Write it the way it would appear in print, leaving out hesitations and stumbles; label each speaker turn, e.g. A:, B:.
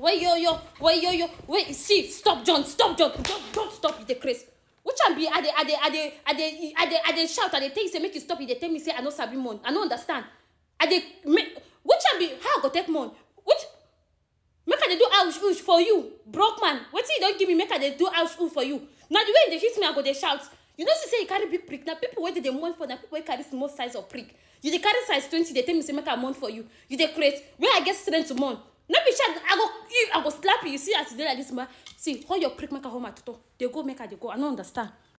A: Wait, see, stop, John, don't stop, you dey craze. Which one be, I dey shout, I dey tell you, say, make you stop, you dey tell me, say, I no sabi mourn, I no understand. Which one be, how I go take mourn? Make I dey do ouch for you, broke man. Wetin you don give me, make I dey do ouch for you. Now the way you dey hit me, I go dey shout. You know, say you carry big prick. Now people wey dey mourn for, na people wey carry small size of prick. You dey carry size 20, they tell me, say, make I mourn for you. You dey craze. Where I get strength to mourn? No be shout, I go slap you. You see as you dey like this, man. See, hold your prick, make I hold my tutor. They go, make I dey go. I no understand.